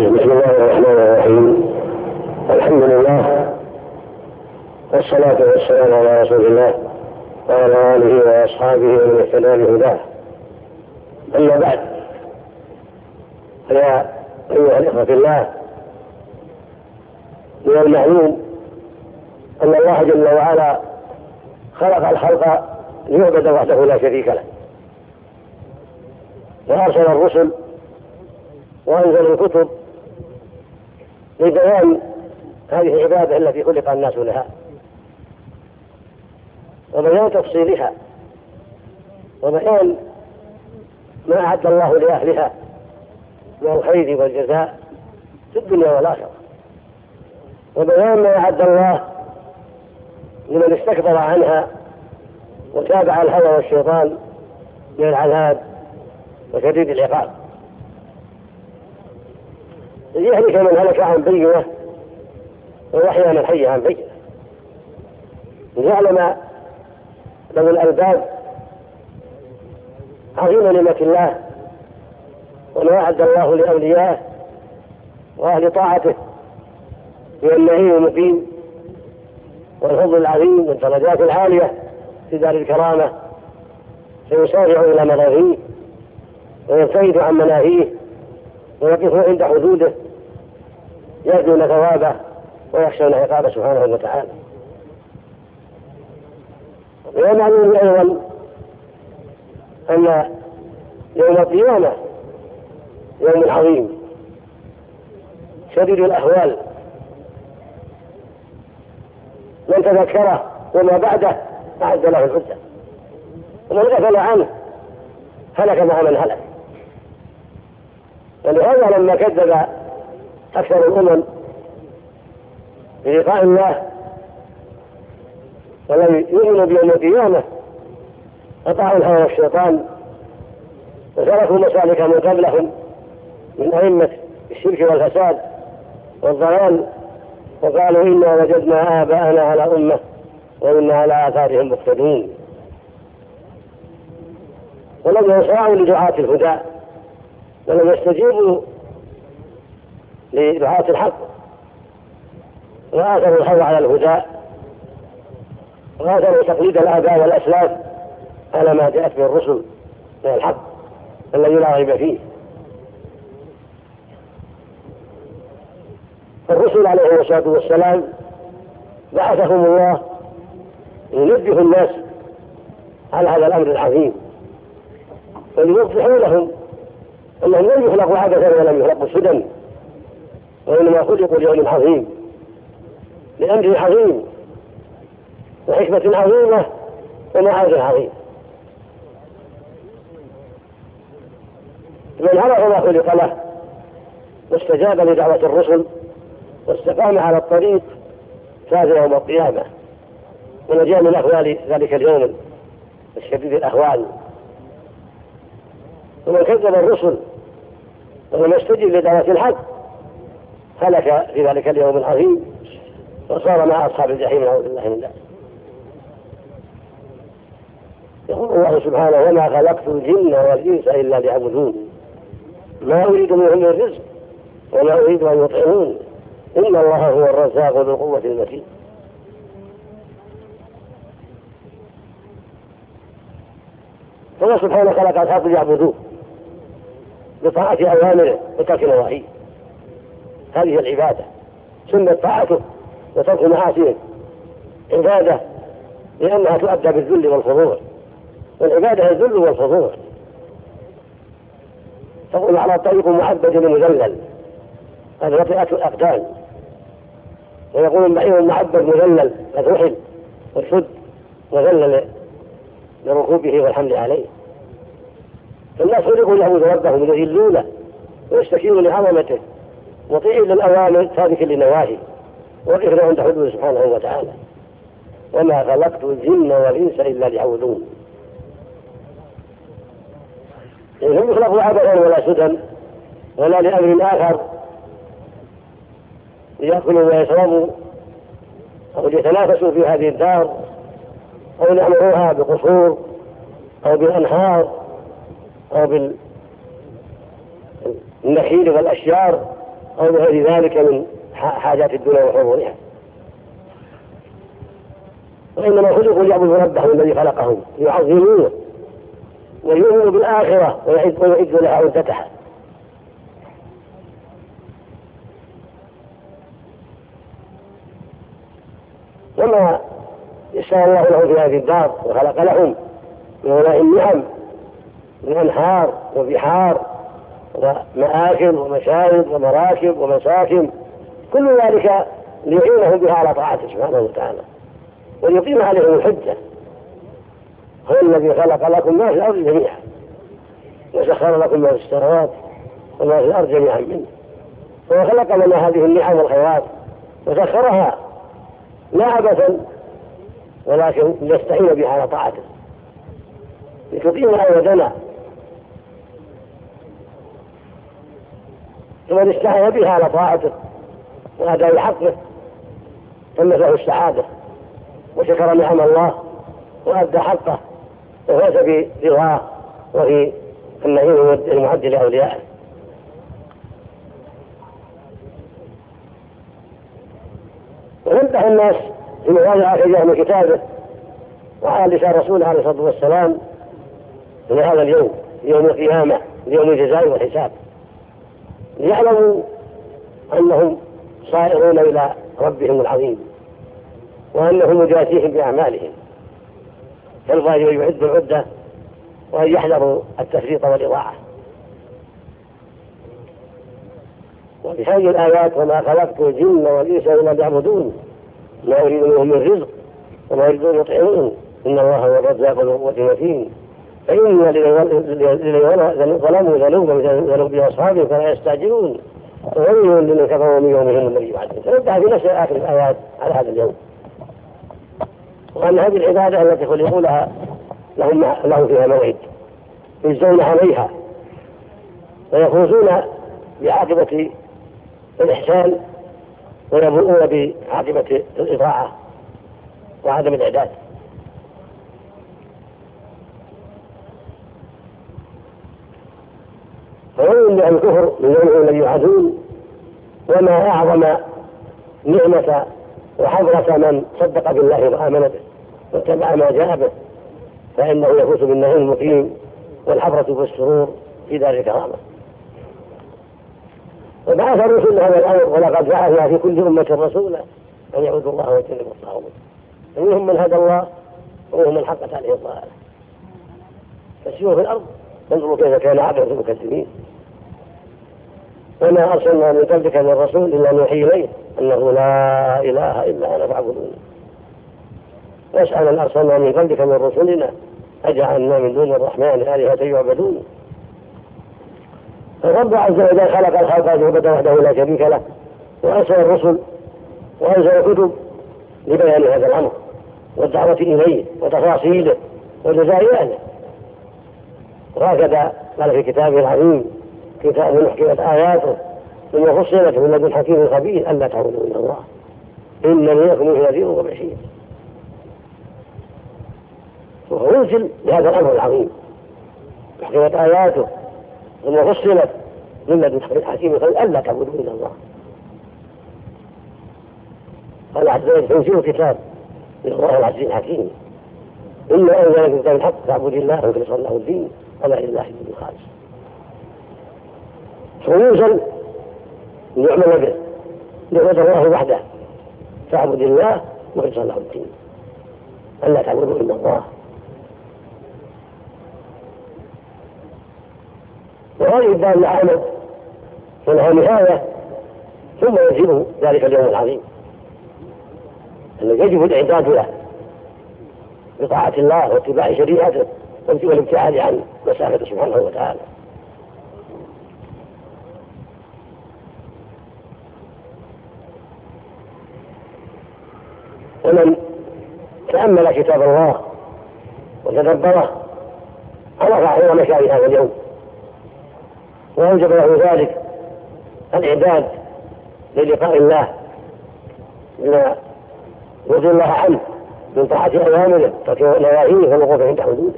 بسم الله الرحمن الرحيم. الحمد لله والصلاة والسلام على رسول الله وعلى آله وأصحابه ومن اهتدى بهداه. أما بعد، فيا أيها الإخوة في الله، من المعلوم أن الله جل وعلا خلق الخلق ليعبد وحده لا شريك له، وأرسل الرسل وأنزل الكتب لبيان هذه العبادة التي خلق الناس لها، وبيان تفصيلها، وبيان ما أعد الله لأهلها من الخير والجزاء في الدنيا والآخرة، وبيان ما أعد الله لمن استكبر عنها وتابع الهوى والشيطان من العذاب وشديد العقاب، ليهلك من هلك عن بينه ويحيى من حي عن بينه، ليعلم ذوي الألباب عظيم نعمة الله وما أعد الله لأوليائه وأهل طاعته من النعيم المقيم والفضل العظيم والدرجات العالية في دار الكرامة، سيسارع إلى مراضيه ويبتعد عن مناهيه ويقف عند حدوده، يرجون ثوابه ويخشون عقابه سبحانه وتعالى. ومعلوم أيضا أن يوم القيامة يوم عظيم شديد الأهوال، من تذكره وما بعده أعد له العدة، ومن غفل عنه هلك مع من هلك. ولهذا لما كذب أكثر الأمم بلقاء الله ولم يؤمنوا بيوم القيامة أطاعوا الهوى والشيطان وتركوا مسالك من قبلهم من أئمة الشرك والفساد والضلال، وقالوا إنا وجدنا آباءنا على أمة وإنا على آثارهم مقتدون، ولم ينصاعوا لدعاة الهدى ولم يستجيبوا لدعاة الحق، وآثروا الهوى على الهدى وآثروا تقليد الآباء والأسلاف على ما جاءت به الرسل من الحق الذي لا ريب فيه. الرسل عليه الصلاة والسلام بعثهم الله لينبه الناس على هذا الأمر العظيم، وليوضحوا لهم أنهم لم يخلقوا عبثا ولم يخلقوا سدى، وإنما خلقوا ليوم عظيم لأمر عظيم وحكمة عظيمة ومعاد عظيم. من عرف ما خلق له واستجاب لدعوة الرسل واستقام على الطريق فاز يوم القيامة ونجا من أهوال ذلك اليوم الشديد الأهوال. ومن كذب الرسل ولم يستجب لدعوة الحق هلك في ذلك اليوم العظيم وصار مع أصحاب الجحيم نعوذ بالله من ذلك. يقول الله سبحانه: وما خلقت الجن والإنس إلا ليعبدون ما أريد منهم من رزق وما أريد أن يطعمون إن الله هو الرزاق ذو القوة المتين. فالله سبحانه خلق أصحابه ليعبدوه بطاعة أوامره وترك نواهيه، هذه العبادة سنة طاعته وترك معاصيه عبادة، لأنها تؤدى بالذل والخضوع، والعبادة الذل والخضوع. تقول على طريق معبد مذلل قد رفعته الأقدام، ويقول البعير المعبد مذلل قد رحل والشد وذلل لركوبه والحمل عليه. فالناس خلقوا يعبدوا ربهم يذلونه ويستكينوا لعظمته مطيعين للأوامر تارك للنواهي وقفوا عند حدوده سبحانه وتعالى. وما خلقت الجن والإنس إلا ليعبدون. لم يخلقوا عبثا ولا سدى ولا لأمر آخر ليأكلوا ويشربوا أو ليتنافسوا في هذه الدار أو يعمروها بقصور أو بالأنهار أو بالنخيل والأشجار أو بغير ذلك من حاجات الدنيا وحضورها، وإنما خلقوا ليعبدوا ربهم الذي خلقهم ليعظموه ويؤمنوا بالآخرة ويعدوا لها عدتها. وما يسر الله لهم في هذه الدار وخلق لهم من ولاء النعم من أنهار وبحار ومآكل ومشارب ومراكب ومساكن، كل ذلك ليعينهم بها على طاعته سبحانه وتعالى وليقيم عليهم الحجة. هو الذي خلق لكم ما في الأرض جميعا وسخر لكم ما في السماوات وما في الأرض جميعا منه، فهو خلق لنا هذه النعم والخيرات وسخرها لا عبثا ولكن ليستعين بها على طاعته لتقيم أودنا. ومن استعان بها على طاعته وأداء حقه تمت له السعادة وشكر نعم الله وأدى حقه وفاز برضاه وفي النعيم المعد لأوليائه. ونبه الناس في مواضع آخرها من كتابه وعلى لسان رسوله عليه الصلاة والسلام من هذا اليوم، يوم القيامة، يوم الجزاء والحساب، ليعلموا أنهم صائرون إلى ربهم العظيم وأنهم مجازيهم بأعمالهم، فالغاية أن يعدوا العدة وأن يحذروا التفريط والإضاعة. وفي هذه الآيات وما خلقت الجن والإنس إلا ليعبدون ما أريد منهم من رزق وما أريد أن يطعمون إن الله هو الرزاق ذو القوة المتين. فإن الذين ظلموا ذنوبا بأصحابهم فلا يستعجلون وويل لمن كفروا من يومهم الذي يوعدون. فنبه في نفس آخر الآيات على هذا اليوم، وأن هذه العبادة التي خلقوا لها لهم فيها موعد يجزون عليها ويفوزون بعاقبة الإحسان ويبوءون بعاقبة الإطاعة وعدم الإعداد. فويل لأن الكفر من يومهم الذي يوعدون، وما أعظم نعمة وحضرة من صدق بالله وآمن به واتبع ما جاء به، فإنه يفوز بالنعيم المقيم والحضرة والسرور في دار الكرامة. وبعث الرسل هذا الأمر ولقد بعثنا في كل أمة رسولا أن يعبدوا الله ويجتنبوا الطاغوت، فمنهم من هدى الله ومنهم من حقت عليه الضلالة. فسيروا في الأرض فانظروا كيف كان عاقبة المكذبين. وما أرسلنا من قبلك من رسول إلا نوحي إليه أنه لا إله إلا أنا فاعبدون. واسأل أن أرسلنا من قبلك من رسلنا أجعلنا من دون الرحمن آلهة يعبدون. الرب عز وجل خلق الخلق عبادة وحده لا شريك له، وأرسل الرسل وأنزل الكتب لبيان هذا الأمر والدعوة إليه وتفاصيله وجزاء أهله. وهكذا قال في كتابه العظيم كتاب محكمت آياته ثم فصلت من لدن حكيم خبير ألا تعبدوا إلا الله إنني لكم نذير وبشير. وهو ينزل بهذا الأمر العظيم محكمت آياته ثم فصلت من لدن حكيم خبير ألا تعبدوا إلا الله. قال عز وجل تنزيل كتاب من الله العزيز الحكيم إلا أنزل كتاب الحق فاعبد الله وخلص له الدين ولا لله الدين الخالص. فيوزن يعمل به يعبد الله وحده فاعبد الله وخلص له الدين ألا تعبدوا إلا الله. وهذه الدار العامة ولها نهاية ثم يجب ذلك اليوم العظيم الذي يجب الإعداد له بطاعة الله واتباع شريعته والابتعاد عن مسافته سبحانه وتعالى. ومن تأمل كتاب الله وتدبره عرف عظيم مشاعر هذا اليوم وأوجب له ذلك الإعداد للقاء الله بما يرضي الله عنه من طاعة أوامره ونواهيه والوقوف عند حدوده.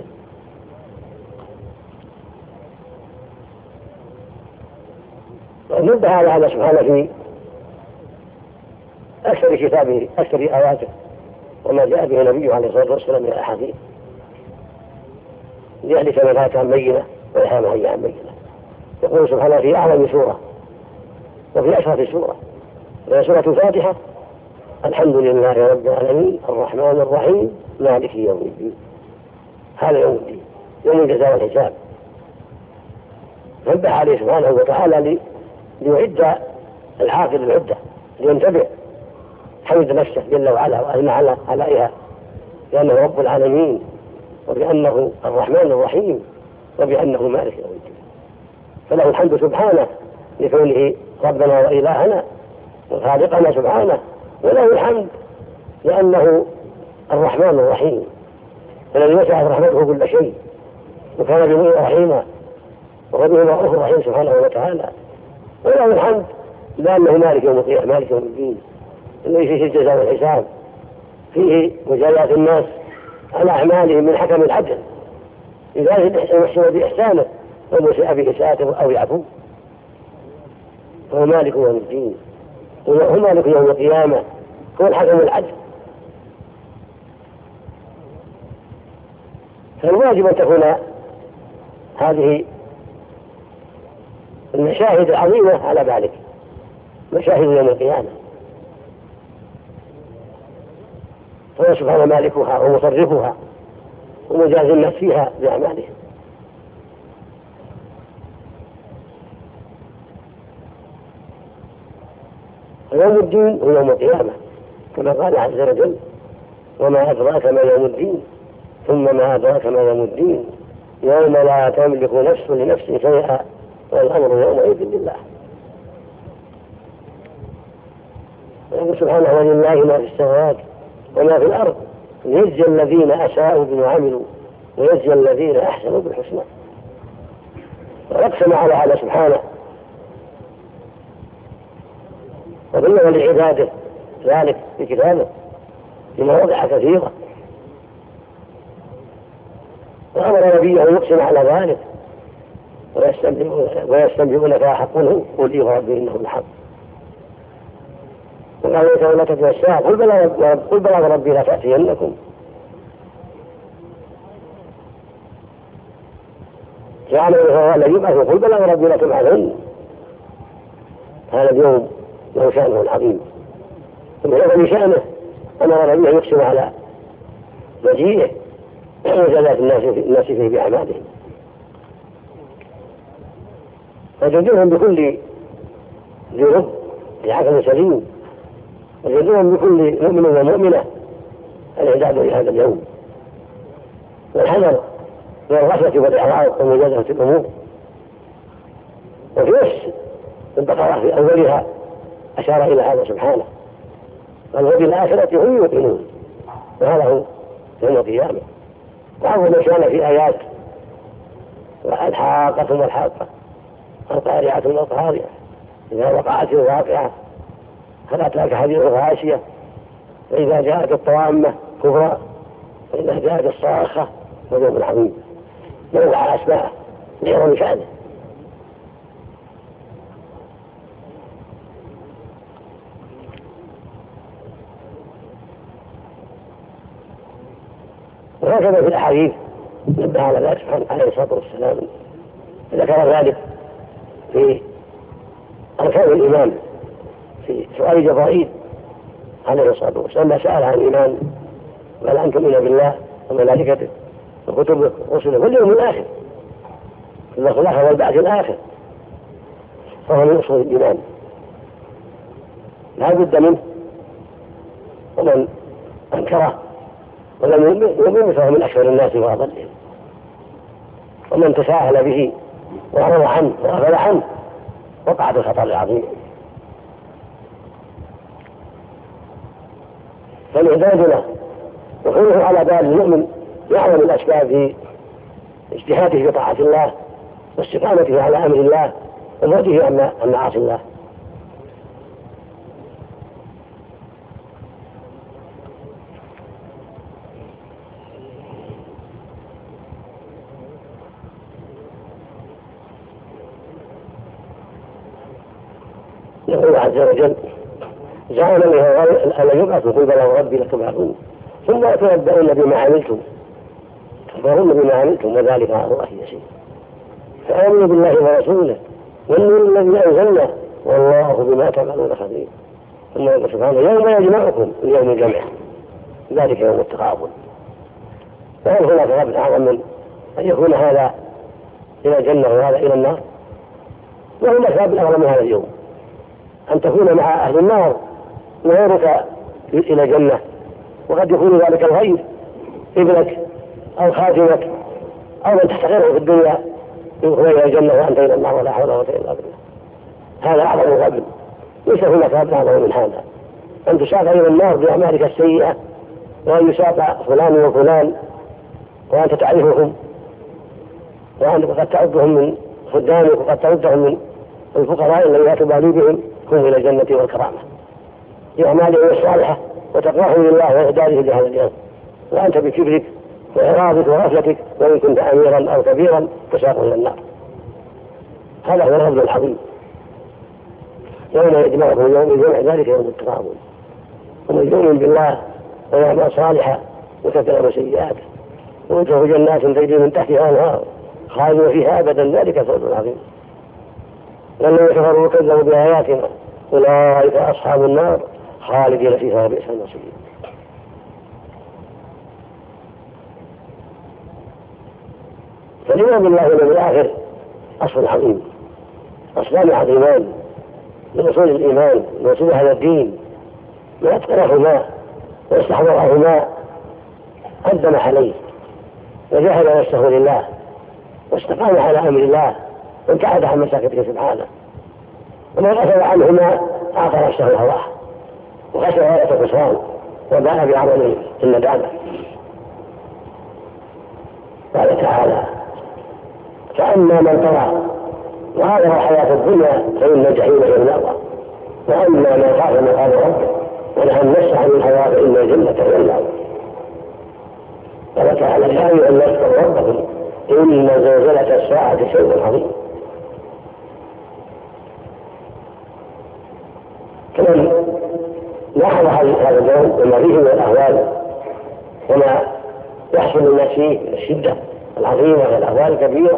نبه على هذا سبحانه في أكثر كتابه أكثر آياته وما جاء به نبيه عليه الصلاة والسلام من الأحاديث ليهلك من هلك عن بينة ويحيى من حي عن بينة. يقول سبحانه في أعظم سورة وفي أشرف سورة وهي سورة الفاتحة: الحمد لله رب العالمين الرحمن الرحيم مالك يوم الدين. هذا يوم الدين، يوم الجزاء والحساب. نبه عليه سبحانه وتعالى ليعد العاقل العدة لينتبه، حمد نفسه جل وعلا وأثنى على علائها بأنه رب العالمين وبأنه الرحمن الرحيم وبأنه مالك يوم الدين. فله الحمد سبحانه لكونه ربنا وإلهنا وخالقنا سبحانه، وله الحمد لأنه الرحمن الرحيم الذي وسعت رحمته كل شيء وكان بمؤمن رحيما وهو به رؤوف رحيم سبحانه وتعالى. وله الحمد لأنه مالك يوم القيامة مالك يوم الدين الذي فيه الجزاء والحساب، فيه مجازات الناس على أعمالهم من حكم العدل، لذلك يحسن بإحسانه ومسيء بإساءته أو يعفو. هو مالك يوم الدين، هو مالك يوم القيامة، هو الحكم العدل. فالواجب أن تكون هذه المشاهد العظيمة على ذلك، مشاهد يوم القيامة، فهو سبحانه مالكها ومصرفها ومجاز الناس فيها بأعمالهم. يوم الدين هو يوم القيامة كما قال عز وجل: وما أدراك ما يوم الدين ثم ما أدراك ما يوم الدين يوم لا تملك نفس لنفس شيئا والأمر يومئذ لله. يقول سبحانه: ولله ما في السماوات وما في الأرض ليجزي الذين أساءوا بما عملوا ويجزي الذين أحسنوا بالحسنى. وأقسم على هذا سبحانه وبين لعباده ذلك في كتابه في مواضع كثيرة، وأمر نبيه يقسم على ذلك ويستنبئونك أحق هو قل إيه ربي إنه الحق. وقال يتولك الساعة قل بلى ربي لا تأتينكم. جعلوا الذي يبعث قل بلى ربي لا تبعثن. هذا اليوم له شأنه العظيم، ثم يظل شأنه أمر نبيه يقسم على مجيئه وجزاء الناس فيه بأعمالهم، وجزاهم بكل ذي رب بعقل سليم، وجزاهم بكل مؤمن ومؤمنة الإعداد لهذا اليوم والحذر من الغفلة والإعراض ومجازفة الأمور. وفي نفس البقرة في أولها أشار إلى هذا سبحانه: قال وبالآخرة هم يوقنون. وهذا هو يوم القيامة. وأول ما كان في آيات: والحاقة ما الحاقة القارعة ما القارعة إذا وقعت الواقعة هل أتاك حديث غاشية فإذا جاءت الطامة كبرى فإذا جاءت الصاخة فيوم عظيم. يوم على أسماء لعظم شأنه. وهكذا في الأحاديث نبه على ذلك سبحانه عليه الصلاة والسلام، ذكر ذلك في أركان الإيمان في سؤال جبرائيل عليه الصلاة والسلام ما سأل عن الإيمان: قال أن تؤمن بالله وملائكته وكتبه ورسله واليوم الآخر والخلاف والبعث الآخر، فهو من أصول الإيمان لا بد منه. ومن أنكره ولم يؤمن فهو من أكثر الناس وأضلهم، ومن تساهل به وأعرض عنه وأغفل عنه وقع في الخطر العظيم. فالإعداد له وكونه على بال المؤمن يعلم الأسباب في اجتهاده في طاعة الله واستقامته على أمر الله وبعده عن معاصي الله. يقول عز وجل زعم أن يبعثوا قل بلى وربي لتبعثون ثم تنبؤون بما عملتم تخبرون بما عملتم وذلك على الله يسير. فآمنوا بالله ورسوله والنور الذي أنزلنا والله بما تعملون خبير. ثم يقول سبحانه يوم يجمعكم اليوم الجمع ذلك يوم التغابن. فهل هناك غبن أعظم من أن يكون هذا إلى الجنة وهذا إلى النار؟ وهناك غبن أعظم من هذا اليوم أن تكون مع أهل النار وغيرك إلى الجنة، وقد يكون ذلك الغير ابنك أو خادمك أو من تحتقره في الدنيا يدخل إلى الجنة وأنت إلى النار ولا حول ولا قوة إلا بالله. هذا أعظم غبن. ليس هناك غبن أعظم من هذا أن تساق إلى النار بأعمالك السيئة وأن يساق فلان وفلان وأنت تعرفهم وأنت قد تعدهم من خدامك وقد تعدهم من الفقراء الذين لا تبالي بهم هم إلى الجنة والكرامة بأعمالهم الصالحة وتقواهم لله وإعداده لهذا اليوم، وأنت بكبرك وإعراضك وغفلتك وإن كنت أميرا أو كبيرا تساق إلى النار. هذا هو الغبن العظيم. يوم يجمعكم يوم الجمع ذلك يوم التغابن. ومن يؤمن بالله ويعمل صالحا وتتبع سيئاته ويدخل جنات تجري من تحتها الأنهار خالدين فيها أبدا ذلك الفوز العظيم. والذين كفروا وكذبوا بآياتنا أولئك أصحاب النار خالدين فيها وبئس المصير. فالإيمان بالله واليوم الآخر أصل عظيم، أصلان عظيمان من أصول الإيمان من أصول هذا الدين. من أتقنهما واستحضرهما قدم عليه وجاهد نفسه لله واستقام على أمر الله وابتعد عن مساكته سبحانه، ومن غفل عنهما أعطى نفسه هواه وخشى غاية الخسران وباء بعمل الندامة. قال تعالى فأما من طغى وهذا الحياة الدنيا فإن الجحيم هي المأوى وأما من خاف مقام ربه ونهى النفس عن الهوى فإن الجنة هي المأوى. قال تعالى يا أيها الناس اتقوا ربكم إن زلزلة الساعة شيء عظيم. كما لاحظ هذا اليوم وما فيه من الأهوال وما يحصل الناس فيه من الشدة العظيمة والأهوال الكبيرة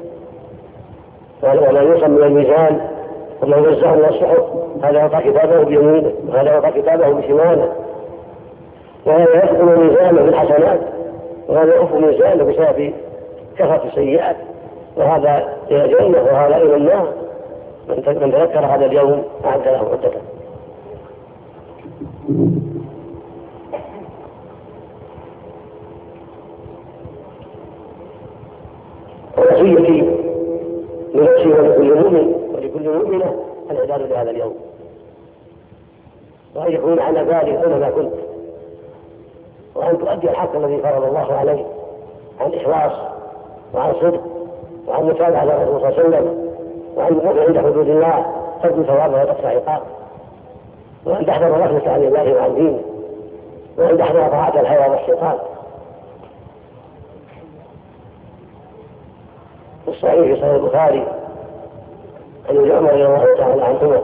وما يوصل من الميزان وما يوزع من الصحف، هذا يضع كتابه بيمينه وهذا يضع كتابه بشماله، وهذا يحكم ميزانه بالحسنات وهذا يحكم ميزانه بسبب كثرة السيئات، وهذا إلى الجنة وهذا إلى النار. من تذكر هذا اليوم أعد له عدته. ووصيتي لنفسي ولكل مؤمن ولكل مؤمنة الإعداد لهذا اليوم، وأن يكون على بالي أينما كنت، وأن تؤدي الحق الذي فرض الله عليه عن إخلاص وعن صدق وعن متابعة الرسول صلى الله عليه وسلم وعن الوقوف عند حدود الله ترجو ثوابه وتقطع عقابه، وأن تحذر الغفلة عن الله وعن دينه، وأن تحذر طاعة الهوى والشيطان. في الصحيح في صحيح البخاري أن يجمع رضي الله تعالى عنهما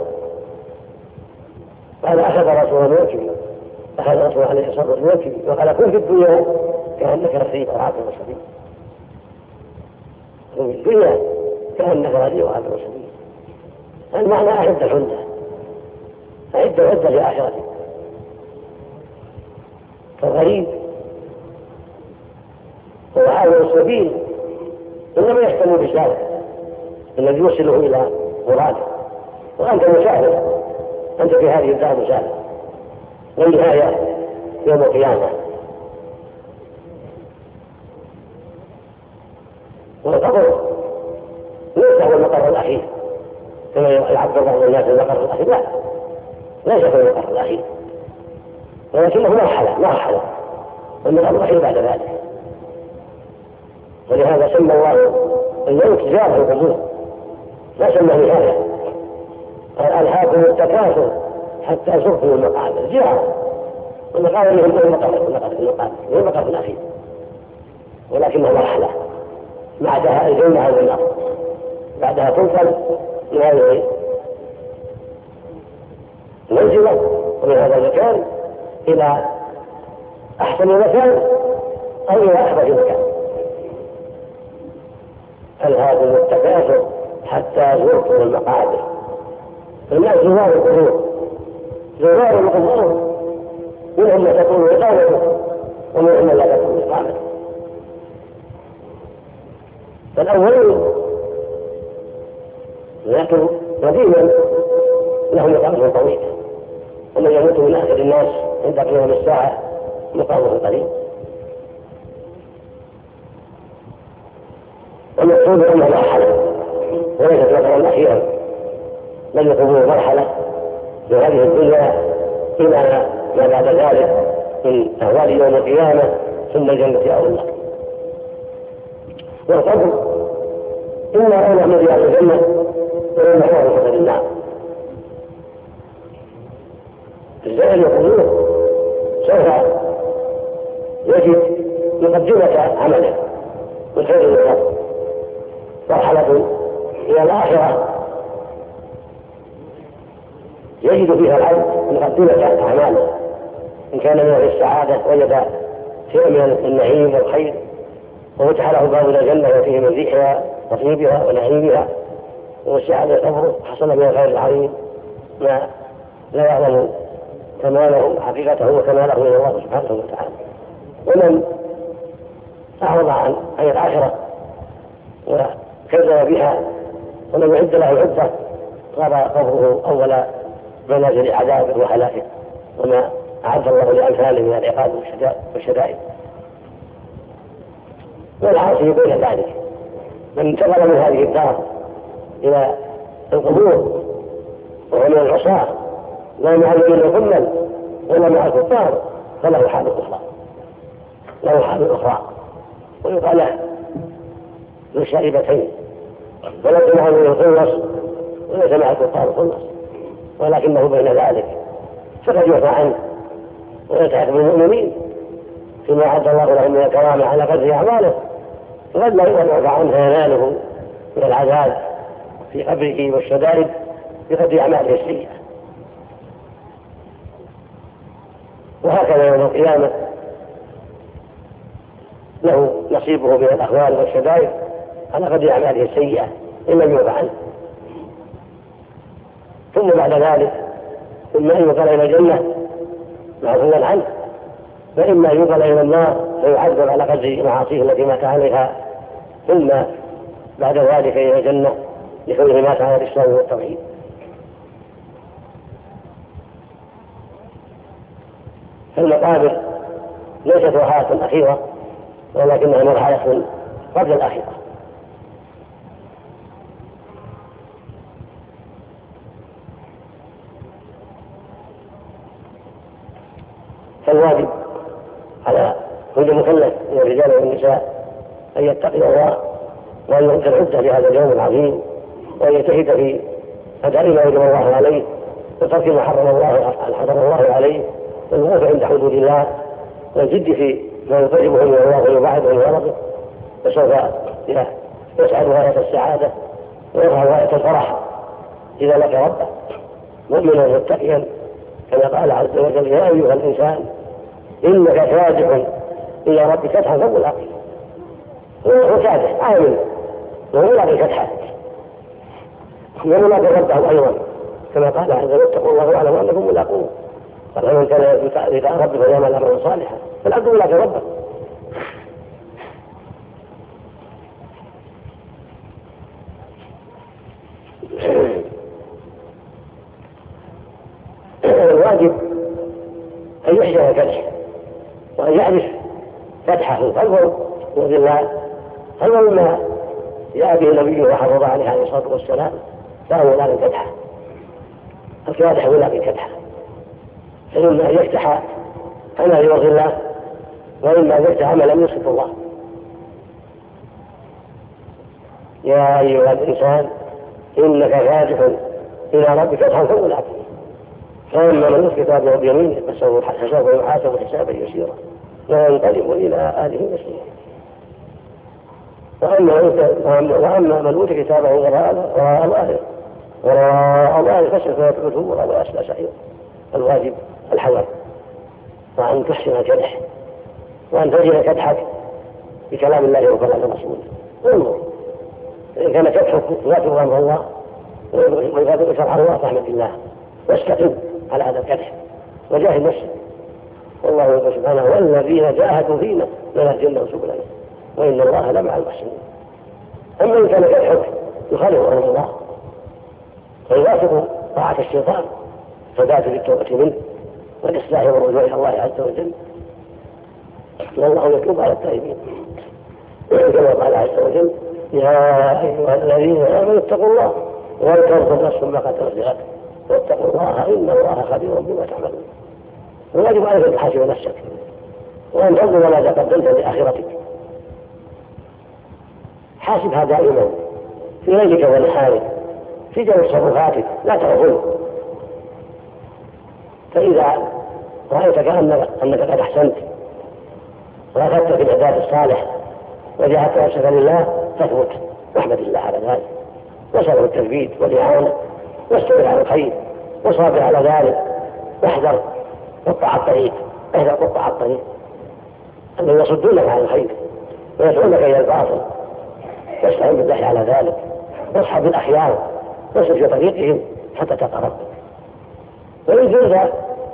قال أخذ رسول الله أخذ رسول عليه الصلاة والسلام وقال كن في الدنيا كأنك رفيق وعاقل وصديق، كن في الدنيا كأنك رفيق وعاقل وصديق. المعنى أعد العدة، أعد العدة لآخرتك. فالغريب هو عاول السبيل إنما يهتم بشارع الذي يوصله إلى مراده، وأنت مسافر، أنت في هذه الدار مسافر، والنهاية يوم القيامة. والقبر ليس هو المقر الأخير كما يعبر بعض الناس المقر الأخير، لا، ليس هو المقر الأخير، ولكنه مرحلة والمقر الأخير بعد ذلك. ولهذا سمى الله الموت زاره القبور، لا سمى نهاية. قال ألهاكم التكاثر حتى زرتم المقابر، زيارة والمقابر لهم المقابر الأخير، ولكنه مرحلة بعدها الجنة أو النار، بعدها تنقل من هذه منزلة ومن هذا المكان إلى أحسن مكان أو إلى أحبط مكان. ألهاكم التكاثر حتى زرتم المقابر. الناس زوار القبور، زوار القبور، منهم ما تكون إقامته ومنهم لا تكون إقامته. فالأولين لكن قديما لهم إقامة طويلة، ومن يموت من آخر الناس عند قيام الساعة مقامه قليل. والمقصود أنها مرحلة وليست مثلا أخيرا، بل القبور مرحلة في هذه الدنيا إلى ما بعد ذلك من أهوال يوم القيامة ثم الجنة أو النار. والقبر إما أن من رياض الجنة وإما هو من خطر النار. الزائر يقولون سوف يجد مقدمة عمله من خير الخير، مرحلة إلى الآخرة يجد فيها العبد مقدمة أعماله، إن كان من أهل السعادة وجد شيئا من النعيم والخير وفتح له باب الجنة وفيه من ريحها وطيبها ونعيمها والسعادة قبره، حصل من الخير العظيم ما لا يعلم كماله حقيقته وكماله إلى الله سبحانه وتعالى. ومن أعرض عن الآخرة وكذب بها ولم يعد له عدة صار قبره أول منازل عذاب وهلاك وما أعد الله لأمثاله من العقاب والشدائد. والعاصي بين ذلك من انتقل من هذه الدار إلى القبور وهو من العصاة لا مع الذين كلا ولا مع الكفار فله حال أخرى، له حال أخرى ويقال له للشائبتين، وليس معه الخلص وليس مع الكفار الخلص، ولكنه بين ذلك فقد يعفى عنه ويلتحق بالمؤمنين فيما أعد الله لهم من الكرامة على قدر أعماله، وقد لا يعفى عنه فيناله من العذاب في قبره والشدائد بقدر أعماله السيئة. وهكذا يوم القيامة له نصيبه من الأهوال والشدائد على قدر أعماله السيئة إن لم يعفى عنه. ثم بعد ذلك إما أن يوصل إلى الجنة معفوا عنه، فإما أن يوصل إلى النار فيعذب على قدر معاصيه التي مات عليها، ثم بعد ذلك إلى الجنة لكونه مات على الإسلام والتوحيد. فالمقابر ليست وحاة أخيرة ولكنها مرحلة قبل الآخرة. فالواجب على كل مكلف من الرجال والنساء أن يتقي الله وأن يؤدي العدة لهذا اليوم العظيم، وأن يجتهد في أداء ما يجب الله عليه وترك ما حرم الله عليه، والوقوف عند حدود الله والجد في ما يقربه من الله ويبعده عن غضبه، فسوف يسعد غاية السعادة ويظهر غاية الفرح إذا لقى ربه مؤمنا متقيا كما قال عز وجل: يا أيها الإنسان إنك كادح إلى ربك كدحا فملاقيه. هو كادح عامل وهو يلاقي كدحا وملاقي ربه أيضا كما قال عز وجل: اتقوا الله واعلموا أنكم ملاقوه. قال: فمن كان يرجو ربه فليعمل عملا صالحا. فالعبد ملاقي ربه. الواجب أن يحجر الكدح وأن يعرف فتحه فالهو بالله، فالهو ما جاء به النبي وحفظ عليه الصلاة والسلام، فهو لا الكدح الكادح ولا الكدح، فإما أن يفتح عمل يرضي الله وإما أن يفتح عملا يسخط الله. يا أيها الإنسان إنك كادح إلى ربك كدحا فملاقيه. فأما من يوفي كتابه بيمينه فسوف يحاسب حسابا يسيرا وينقلب إلى أهله مسرورا. وأما من أوتي كتابه وراء ظهره فسوف يدعو ثبورا ويصلى سعيرا. الواجب الحذر، وأن تحسن الكدح، وأن تجد كدحك بكلام الله وكلام رسوله. انظر إن كان كدحك يوافق أمر الله ويوافق شرع الله فاحمد الله واستقم على هذا الكدح وجاهد نفسك. والله يقول سبحانه والذين جاهدوا فينا لنهدينهم سبلنا وإن الله لمع المحسنين. أما إن كان كدحك يخالف أمر الله ويوافق طاعة الشيطان فبادر بالتوبة منه والإصلاح والرجوع إلى الله عز وجل، والله يتوب على التائبين. كما قال عز وجل يا أيها الذين آمنوا اتقوا الله ولتنظر نفس ما قدمت لغد واتقوا الله إن الله خبير بما تعملون. ويجب عليك أن تحاسب نفسك وأن تنظر ماذا قدمت لآخرتك. حاسبها دائما في ليلك ونهارك في جميع تصرفاتك، لا تغفل. فإذا رأيت أنك قد أحسنت وأخذت في العباد الصالح وجاهدت نفسك لله تثبت واحمد الله على ذلك وسأله التثبيت والإعانة واستمر على الخير وصابر على ذلك واحذر قطع الطريق. احذر قطع الطريق الذين يصدونك عن الخير ويدعونك إلى الباطل، واستعن بالله على ذلك واصحب بالأخيار واسلك في طريقهم حتى تلقى ربك. وإن كنت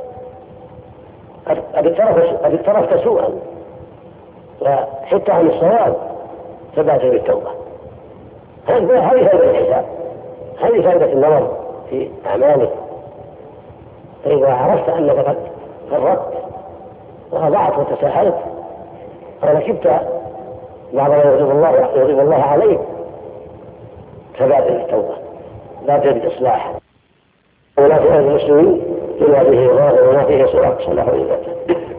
قد اقترفت سوءا وحدت عن الصواب فبادر بالتوبة. هذه فائدة الحساب، هذه فائدة النظر في أعمالك. فإذا عرفت أنك قد فرطت وأضعت وتساهلت وركبت بعض ما يغضب الله عليك فبادر بالتوبة، بادر بالإصلاح. ولا في أهل المسلمين إلا به ظاهر ولا فيه صلاح وإذاته،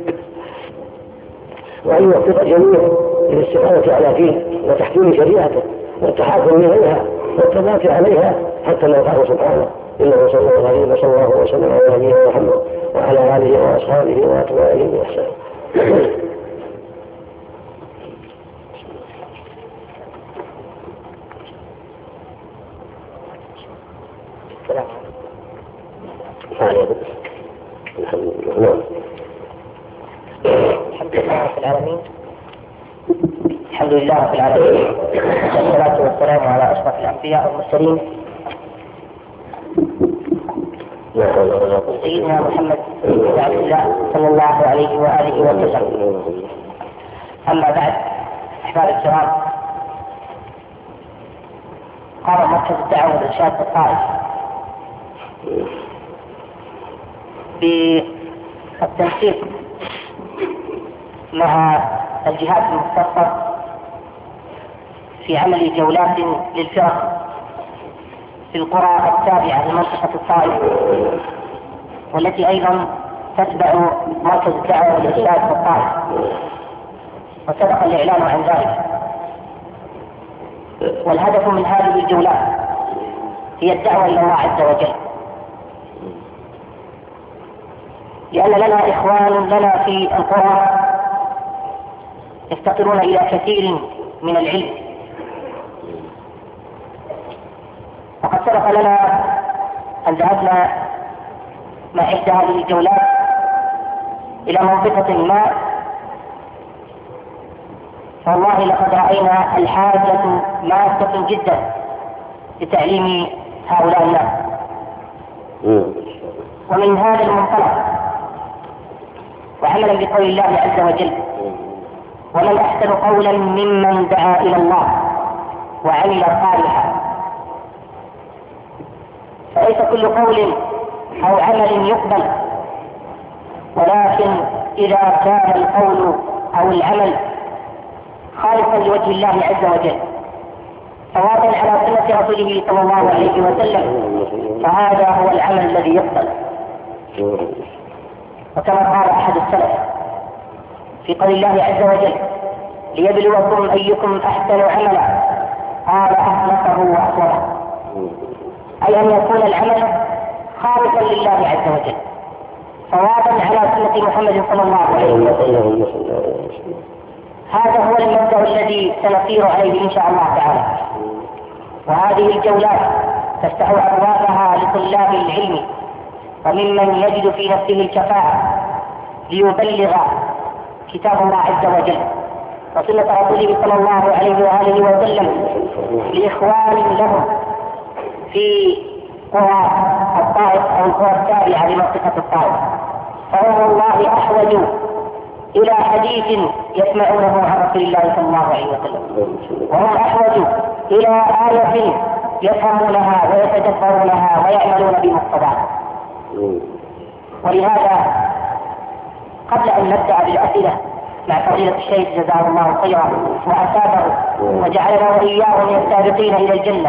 وأن يوفق الجميع للاستقامة على دين وتحكيم شريعته والتحاكم إليها والثبات عليها حتى نلقاه سبحانه. إنه صلى الله عليه وسلم على نبينا محمد وعلى آله وأصحابه وأتباعه بإحسان. الحمد لله رب العالمين والصلاة والسلام على أشرف الأنبياء والمرسلين سيدنا محمد بن عبد الله صلى الله عليه وآله وسلم. أما بعد، أحباب الكرام، قام مركز الدعوة والإرشاد في الطائف بالتنسيق مع الجهات المختصة في عمل جولات للفرق في القرى التابعة لمنطقة الطائف، والتي أيضا تتبع مركز الدعوة والإرشاد في الطائف، وسبق الإعلان عن ذلك. والهدف من هذه الجولات هي الدعوة إلى الله عز وجل، لأن لنا إخوان لنا في القرى يفتقرون إلى كثير من العلم. وقد سبق لنا أن ذهبنا مع إحدى هذه الجولات إلى منطقة ما، فوالله لقد رأينا الحاجة ماسة جدا لتعليم هؤلاء الناس. ومن هذا المنطلق وعملا بقول الله عز وجل ومن أحسن قولا ممن دعا إلى الله وعمل صالحا، فليس كل قول أو عمل يقبل، ولكن إذا كان القول أو العمل خالصا لوجه الله عز وجل صوابا على سنة رسوله صلى الله عليه وسلم فهذا هو العمل الذي يقبل. وكما قال أحد السلف في قول الله عز وجل ليبلوكم أيكم أحسن عملا قال أخلصه وأصوبه، أي أن يكون العمل خالصا لله عز وجل صوابا على سنة محمد صلى الله عليه وسلم. هذا هو المبدأ الذي سنسير عليه إن شاء الله تعالى. وهذه الجولات تفتح أبوابها لطلاب العلم وممن يجد في نفسه الكفاءة ليبلغ كتاب الله عز وجل وسنة رسوله صلى الله عليه وآله وسلم لإخوان لهم في قرى الطائف أو القرى التابعة لمنطقة الطائف، فهو والله أحوج إلى حديث يسمعونه عن رسول الله صلى الله عليه وسلم، وهم أحوج إلى آية يفهمونها ويتدبرونها ويعملون بمقتضاها. ولهذا قبل أن نبدأ بالأسئلة مع فضيلة الشيخ جزاه الله خيرا وأثابه وجعلنا وإياه من السابقين إلى الجنة،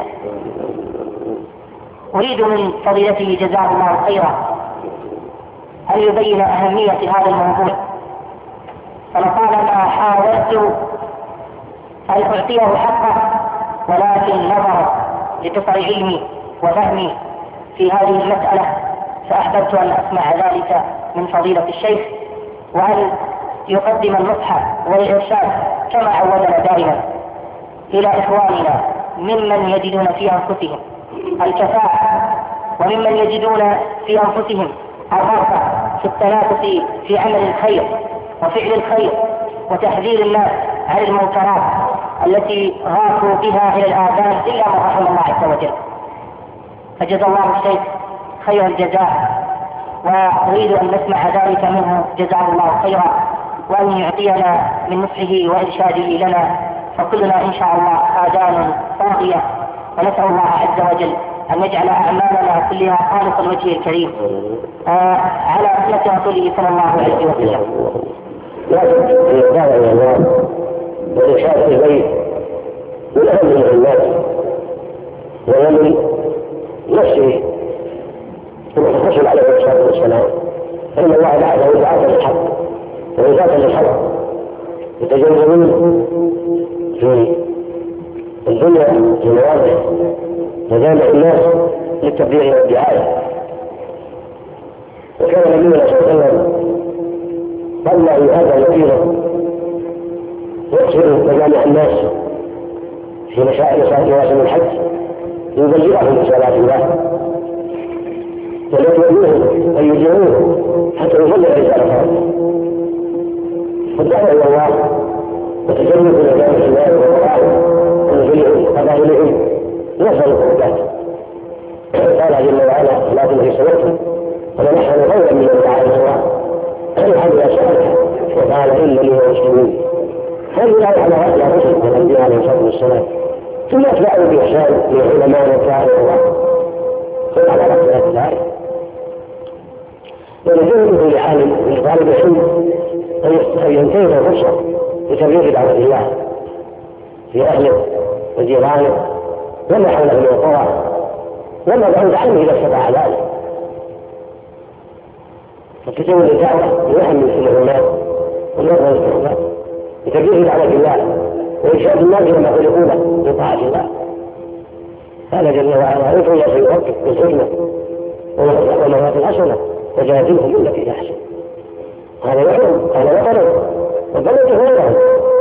أريد من فضيلته جزاه الله خيرا أن يبين أهمية هذا الموضوع. فلطالما حاولت أن أعطيه حقه، ولكن نظر لقصر علمي وفهمي في هذه المسألة فأحببت أن أسمع ذلك من فضيلة الشيخ، وأن يقدم النصح والإرشاد كما عودنا دائما إلى إخواننا ممن يجدون في أنفسهم الكفاءة وممن يجدون في أنفسهم الرغبة في التنافس في عمل الخير وفعل الخير وتحذير الناس عن المنكرات التي غاصوا بها إلى الآذان إلا من رحم الله عز وجل. فجزا الله الشيخ خير الجزاء، وأريد أن نسمع ذلك منه جزاه الله خيرا، وأن يعطينا من نصحه وإرشاده لنا، فكلنا إن شاء الله آذان صاغية، ونسأل الله عز وجل أن يجعل أعمالنا كلها خالص الوجه الكريم على سنة رسوله صلى الله عليه وسلم. لكن الإقبال إلى الله والإرشاد إليه من أهم العلمات ومن نفسه ثم الرسول عليه الصلاة والسلام، فإن الله بعده دعاة للحق وإنزاتا للحق يتجنبون في الدنيا في مواضع وجامع الناس للتبليغ والدعاية. وكان نبينا صلى الله عليه وسلم طلع هذا الوكيل يقصد مجامع الناس في مسائل مواسم الحج ليبلغهم رسالات الله وليطلبوهم أن يجيبوه حتى يبلغ رسالة ربه. فالدعوة إلى الله وتجنب مجامع الله والقرآن ونزلهم قبائلهم يصل القربات. قال جل وعلا: لا تنهي سنتهم ونحن غير من الدعاء الله الحمد لله. وقال: إنني ومسلمين. هذه الآية على هذا الرسل والأنبياء عليه الصلاة والسلام، ثم أتباعوا بإحسان من العلماء والدعاء الله على هذه الآية. ولذلك في حال من طالب العلم أن ينتهز الفرصة لتبليغ دعوة الله في أهله وجيرانه وما حوله من القرى وما بعد عنه إذا استطاع ذلك. فتتم الدعوة بواحد من العلماء والنظر للعلماء لتبليغ دعوة الله وإرشاد الناس لما خلقوا له بطاعة الله. قال جل وعلا: ادعوا إلى سبيل ربك بالحكمة والموعظة الحسنة وجادلهم بالتي أحسن. هذا يعلم، هذا وطنه وبلده غيره.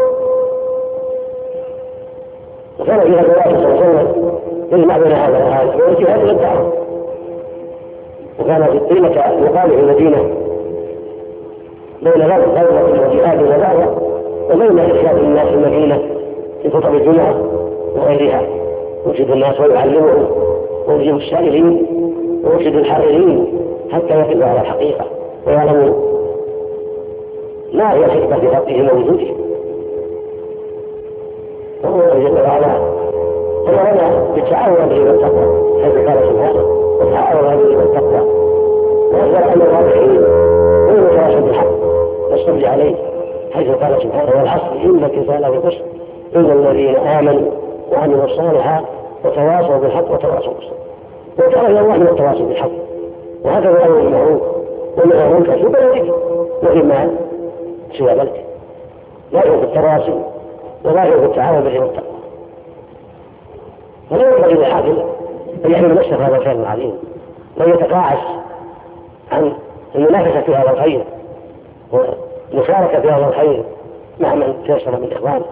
وكان في هذا الله صلى الله عليه وسلم يجمع بين هذا وهذا واجتهاد الى الدعوه. وكان في الطينة يقال في المدينة بين غزوة وجهاد ودعوة وبين إرشاد الناس في المدينة في خطب الجمعة وغيرها، يرشد الناس ويعلمهم ويجيب السائلين ويرشد الحائرين حتى يقفوا على الحقيقة ويعلموا ما هي الحكمة في خلقهم ووجودهم. وهو جل وعلا أمرنا بالتعاون به والتقوى حيث قال سبحانه: وتعاون به والتقوى، وأنزل أمر الرابحين والتواصل بالحق والصبر عليه حيث قال سبحانه: والعصر إن الإنسان لفي خسر إلا الذين آمنوا وعملوا الصالحات وتواصوا بالحق وتواصوا بالصبر. وكان الله من التواصل بالحق، وهذا هو الأمر المعروف والنهي عن المنكر في بلدك وفيما سوى بلدك. لا يوجد التواصل ولا يوجد التعاون به والتقوى. ولا ينبغي للحاكم أن يحمل نفسه هذا الخير العظيم وأن يتقاعس عن المنافسة في هذا الخير والمشاركة في هذا الخير مع من تيسر من إخوانه.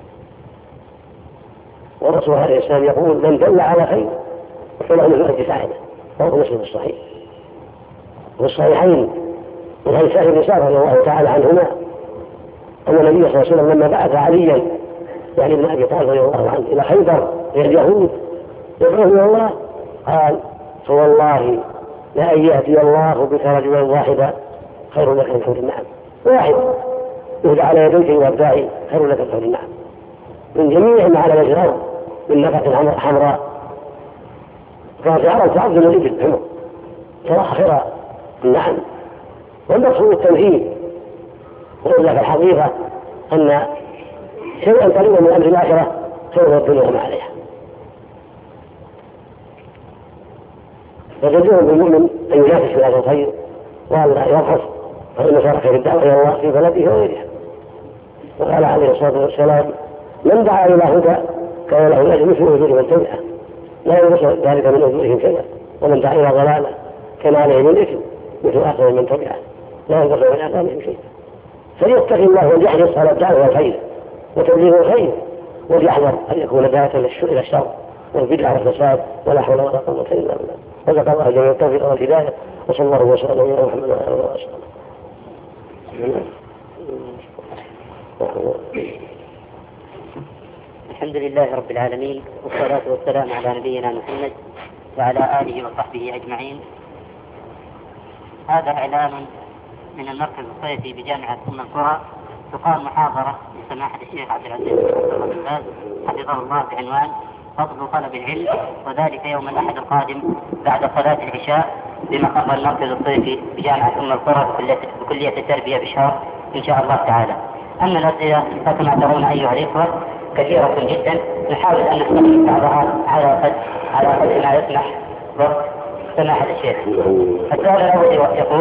والرسول عليه السلام يقول: من دل على خير فله من أجر فاعله، وهو مسلم الصحيح. وفي الصحيحين من حديث سهل بن سعد رضي الله تعالى عنهما أن النبي صلى الله عليه وسلم لما بعث عليا يعني ابن أبي طالب رضي الله عنه إلى خيبر إلى اليهود يدعوه إلى الله قال فوالله لأن يهدي الله بك رجلا واحدا خير لك من حور النعم. واحد يهدى على يديك وابداعي خير لك من حور النعم من جميع ما على وجه الأرض من نفقة حمراء كانت العرب تعظم الإبل حمر ترى خير النعم. والمقصود التمثيل وإلا في الحقيقة أن شيئا قريبا من أمر الآخرة خير الدنيا وما عليها. وجدوه بالمؤمن أن ينافس في هذا الخير وأن يبحث فإن شرح خير الدعوة إلى الله في بلده وغيرها. وقال عليه الصلاة والسلام من دعا إلى هدى كان له الأجر مثل أجور من تبعه لا ينقص ذلك من أجورهم شيئا ومن دعا إلى ضلالة كان عليه من إثم مثل آخر من تبعه لا ينقص من عقابهم شيئا. فليتقي الله وليحرص على الدعوة والخير وتبليغ الخير وليحذر أن يكون داعية إلى الشر والبدع والفساد ولا حول ولا قوة إلا بالله. وذكر الله جل التوفيق والهداية وصلى الله وسلم على محمد وعلى آله وصحبه. الحمد لله رب العالمين والصلاة والسلام على نبينا محمد وعلى آله وصحبه أجمعين. هذا إعلان من المركز الصيفي بجامعة أم القرى تقام محاضرة لسماحة الشيخ عبد العزيز بن باز حفظه الله بعنوان فضل طلب العلم وذلك يوم الأحد القادم بعد صلاة العشاء بمقر المركز الصيفي بجامعة أم القرى بكلية التربية بشار إن شاء الله تعالى. أما الأسئلة فكما ترون أيها الإخوة كثيرة جدا نحاول أن نستخدم بعضها على قد ما يسمح وقت سماحة الشيخ. السؤال الأول يقول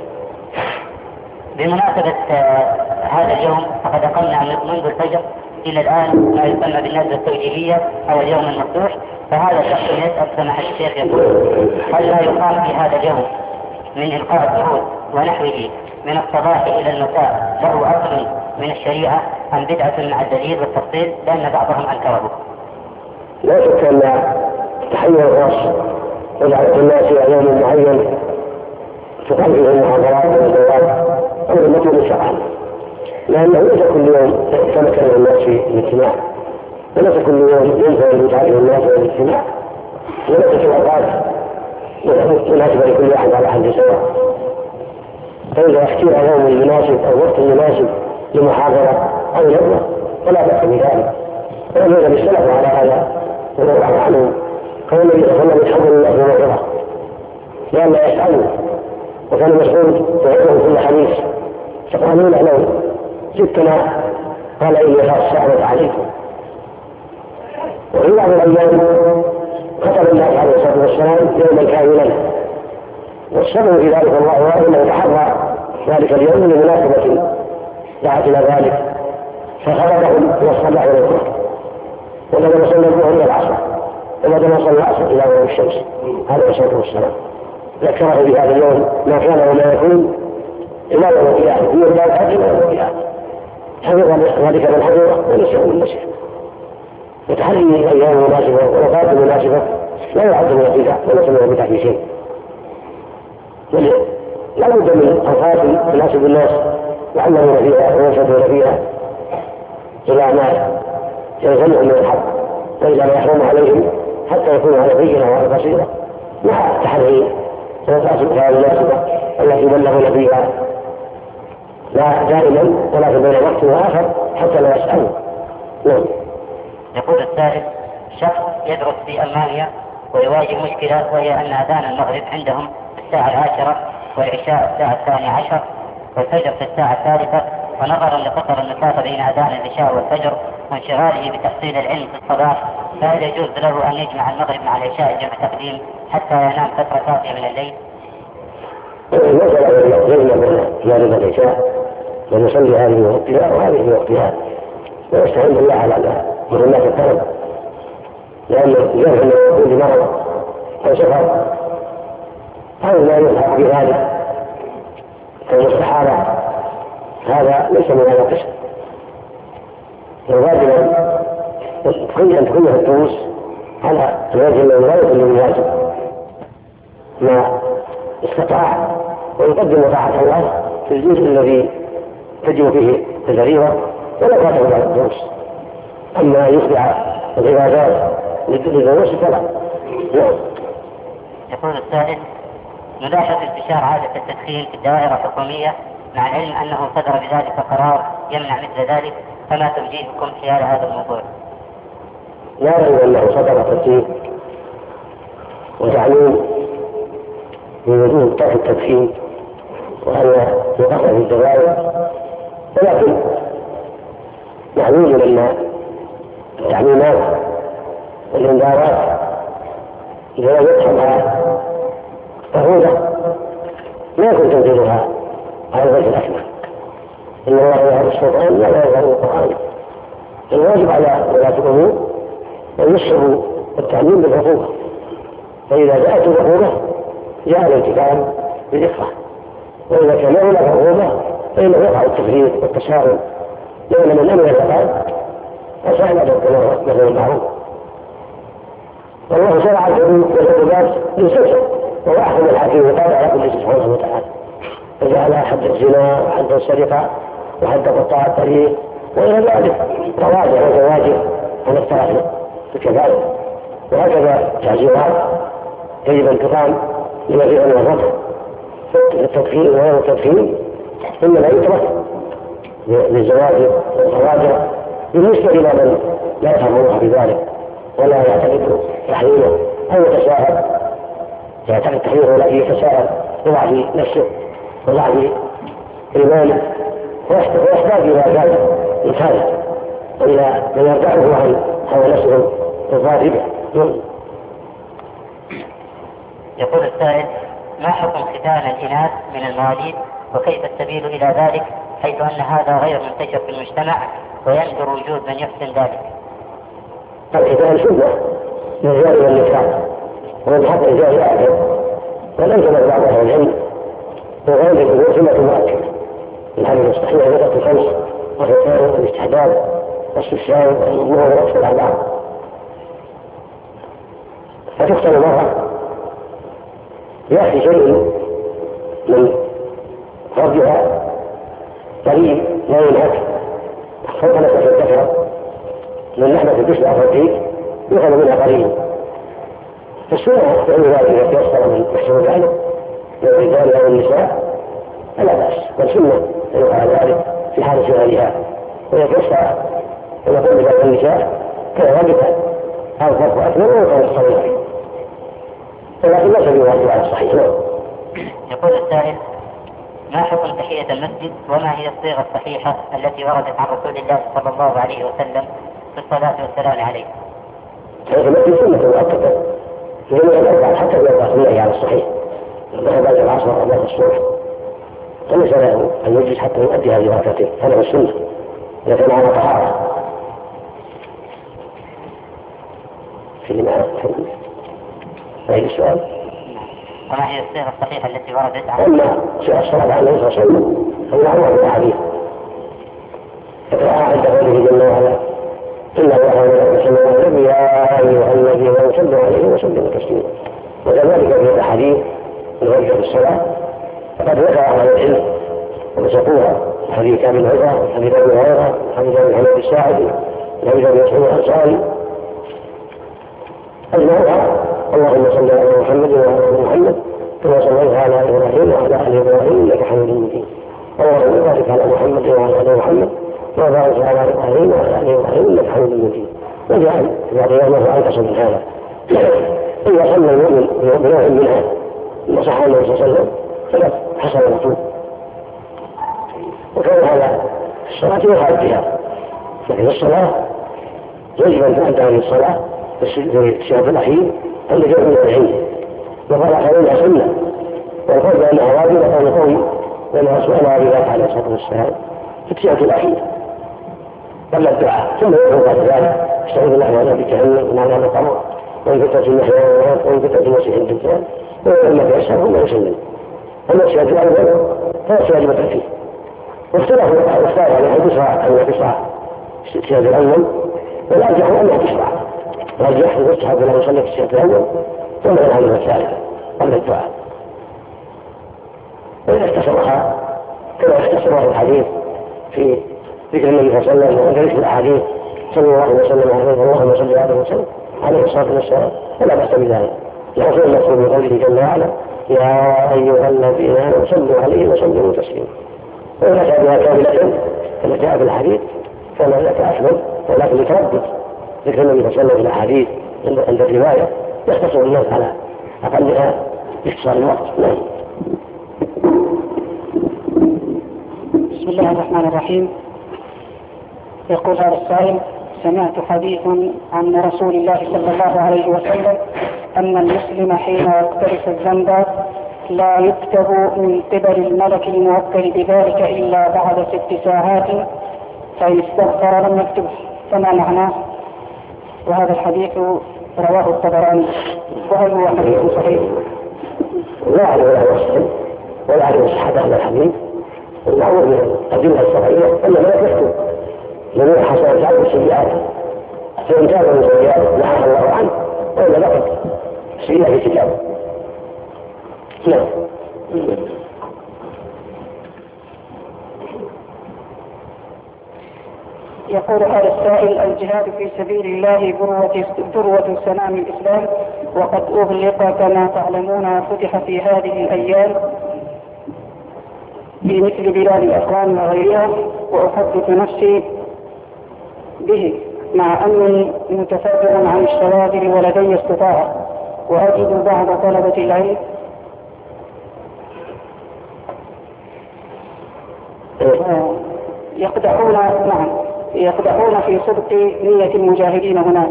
بمناسبة هذا اليوم فقد أقمنا منذ الفجر إلى الآن ما يسمى بالنزلة التوجيهية أو اليوم المفتوح. فهذا الشخص يسأل سماحة الشيخ يقول هل لا يقام في هذا اليوم من إلقاء الدروس ونحوه من الصباح إلى المساء له أصل من الشريعة أم بدعة مع الدليل والتفصيل لأن بعضهم أنكره؟ لا شك أن تحية الخاص ودعوة الناس إلى يوم معين تقام فيه المحاضرات والدورات أمر مطلوب شرعا لأنه ليس كل يوم يتمكن الناس في الاجتماع وليس كل يوم ينفع يتعلم الناس في الاجتماع وليس الأوقات مناسبة لكل واحد على حد سواء. فإذا اختير يوم مناسب أو وقت مناسب لمحاضرة أو ندوة فلا بأس بذلك. وأمر بالسلف على هذا رضي الله عنه قال النبي صلى الله عليه وسلم يحضر الله بموعظة لئلا يسألوا وكان مسعود يعظهم كل حديث فقالوا له لو جئتنا قال إني خاف الصحبة عليكم. وفي بعض الأيام خطب الناس عليه الصلاة والسلام يوما كاملا والسبب في ذلك الله أعلم أنه تحرى ذلك اليوم لمناسبة دعت إلى ذلك فخرجهم إلى الصباح والظهر وبدأ صلى الظهر إلى العصر وبدأ صلى العصر إلى غروب الشمس عليه الصلاة والسلام. ذكره بهذا اليوم ما كان وما يكون إلا يوم القيامة هو الله الحج ويوم القيامة حفظ ذلك من حفظه ونسيه من نسيه. وتحري الأيام المناسبة والأوقات المناسبة لا يعد من البدع وليس من البدع في شيء. لا بد من أوقات تناسب الناس يعلمون فيها وينشدون فيها إلى ما يلزمهم من الحق وإلى ما يحرم عليهم حتى يكونوا على بينة وعلى بصيرة مع التحري ووقات المناسبة التي بلغون فيها لا دائما ولكن بين وقت وآخر حتى لا يسألوا. نعم. يقول السائل شخص يدرس في ألمانيا ويواجه مشكلة وهي أن أذان المغرب عندهم الساعة 10 والعشاء الساعة 12 والفجر في الساعة 3 ونظرا لقصر المسافة بين أذان العشاء والفجر وانشغاله بتحصيل العلم في الصباح فهل يجوز له أن يجمع المغرب مع العشاء جمع تقديم حتى ينام فترة كافية من الليل؟ يجمع جانب العشاء ونصلي هذه وقتها وهذه وقتها ويستعين بالله على مهمات الطلب لأن جرح من مرض أو سفر أو ما يلحق بذلك كالمستحاضة هذا ليس من هذا القسم. الواجب أن تكون الدروس على الوجه الذي لا يكون الواجب ما استطاع ويقدم طاعة الله في الجزء الذي تجب فيه الفريضة ولا فاته بعد الدروس. أما يخضع العبادات للدروس فلا. يقول السائل: نلاحظ انتشار عادة التدخين في الدوائر الحكومية مع العلم أنه صدر بذلك قرار يمنع مثل ذلك، فما توجيهكم حيال هذا الموضوع؟ لا ريب أنه صدر تدخين وتعليم بوجود طرح التدخين وأن يقرر في الدوائر، ولكن معلوم أن التعليمات والإنذارات إذا لم يفهمها فهوده لا يكون تنزيلها على الوجه الأكمل. إن الله يهب السلطان لا يهب القرآن. الواجب على ولاة الأمور أن يشربوا التعليم بالعقوبة، فإذا جاءت العقوبة جاء الالتزام بالإكراه، وإذا كان هناك عقوبة فإنه يقع التفريط والتساهل، لأن من أمر الفساد أساء له المعروف. والله شرع الحدود والعقوبات للسلسل، وهو أحكم الحكيم وقال على كل شيء سبحانه وتعالى، فجعل حد الزنا وحد السرقة وحد قطاع الطريق وغير ذلك قواعد وزواجر عن التراخي كذلك. وهكذا تعزيرات يجب ان تقام لما فيه من الرفع في التدخين وغير التدخين، ثم لا يترك للزواج والزواجر بالنسبه الى من لا يفهم الله بذلك ولا يعتقد تحريمه او يتساءل يعتقد تحريمه ولكن يتساءل بضعف نفسه وضعف ايمانه ويحتاج الى ذلك الخارج والى من يرجعه عن هوى نفسه الظاهره. يقول السائل: ما حكم ختان الإناث من المواليد، وكيف السبيل إلى ذلك، حيث أن هذا غير منتشر في المجتمع ويندر وجود من يحسن ذلك؟ الختان سنة من الرجال والنساء ومن حق الرجال أعلم، وليس من بعض أهل العلم وغير الأمور سنة مؤكدة. الحديث الصحيح ذكر الخمس والختان والاستحباب والاستفسار والنور ورأس الأعضاء. فتختن مرة يأتي شيء من فرجها قريب لا ينهك فضلت في الذكر من لحمة الجسد أو الرقيق يؤخذ منها قريب. فالسنة فعل ذلك إذا تيسر من يحسن ذلك من الرجال أو النساء فلا بأس، بل سنة يفعل ذلك في حال شغلها، ويتيسر ويقول بذلك النساء كذلك أو فرق أكبر وكان الصغير، ولكن لا سبيل واجب على الصحيح. يقول السائل: ما حكم تحية المسجد، وما هي الصيغة الصحيحة التي وردت عن رسول الله صلى الله عليه وسلم في الصلاة والسلام عليه؟ تحية المسجد سنة مؤكدة في جميع الأوقات حتى في الأوقات النهي على الصحيح، لأنها بعد العصر وبعد الصبح، فليس له أن يجلس حتى يؤدي هذه الركعتين، هذا هو السنة إذا كان على طهارة. في معه هذا السؤال: وما هي الصيغة الصحيحة التي وردت عن أما الصلاة على النبي صلى الله عليه وسلم فهو معروف بالحديث، فقرأ عند قوله جل وعلا: إن الله وملائكته يا أيها الذين صلوا عليه وسلموا تسليما. وكذلك في الأحاديث الواردة في الصلاة فقد وقع على العلم ومسكوها، حديث كامل عمر وحديث أبي هريرة وحديث أبي محمد الساعدي وحديث أبي مسعود الأنصاري أجمعها: اللهم صل على محمد وعلى آل محمد كما صليت على إبراهيم وعلى آل إبراهيم إنك حميد مجيد، اللهم بارك على محمد وعلى آل محمد وبارك على إبراهيم وعلى آل إبراهيم إنك حميد مجيد. وجعل بعد يومه أنقص من هذا إذا صلى المؤمن بنوع منها ما صح النبي صلى الله عليه وسلم فلا حسن المطلوب، وكان هذا الصلاة يخالف بها. لكن الصلاة يجب أن تؤدى هذه الصلاة في الشهر الأخير عند جمع من العلم، وقال خليل سنة، والقول بأنها واجبة قول قوي وأنها سؤالها بذلك عليه الصلاة والسلام في الشهر الأخير قبل الدعاء، ثم يدعو بعد ذلك: استعيذ الله من عذاب جهنم ومن عذاب القبر ومن فتنة المحيا والممات ومن فتنة المسيح الدجال ومن يسر ثم يسلم. أما الشهر الأول فهو واجبة فيه، واختلفوا على أن تشرع الشهر الأول، والأرجح أنها تشرع، والأرجح يستحب له يصلي في الشهر الأول ثم ينام الثالثة قبل الدعاء. وإذا اختصرها كما اختصرها الحديث في ذكر النبي صلى الله عليه وسلم وذكر الأحاديث صلى الله عليه وسلم اللهم صل عليه وسلم عليه الصلاة والسلام فلا بأس بذلك. لكن المقصود بقوله جل وعلا يا أيها الذين آمنوا صلوا عليه وسلموا تسليما. وإذا كان بها كاملة كما جاء في الحديث كان ذلك أفضل، ولكن لتردد ذكر النبي صلى الله عليه وسلم في الأحاديث عند الرواية يختصر الناس على أقلها باختصار الوقت. نعم. بسم الله الرحمن الرحيم. يقول هذا السائل: سمعت حديثا عن رسول الله صلى الله عليه وسلم أن المسلم حين يقترف الذنب لا يكتب من قبل الملك الموكل بذلك إلا بعد 6 ساعات، فإن استغفر لم يكتبه، فما معناه؟ وهذا الحديث رواه الطبراني، وهل هو حديث صحيح؟ لا أعلم له وصفا ولا أعلم صحة هذا الحديث. المعروف من الأدلة الشرعية أن الملك يكتب من حصلت عنه السيئات، فإن تاب من سيئات نهى الله عنه وإلا بقت سيئة في كتابه. نعم. يقول هذا السائل: الجهاد في سبيل الله ذروة سنام الإسلام، وقد أغلق كما تعلمون وفتح في هذه الأيام في مثل بلاد الأفغان وغيرها، وأحدث نفسي به مع أني متفرغ عن الشواغل ولدي استطاعة، وأجد بعض طلبة العلم يقدحون في صدق نية المجاهدين هناك،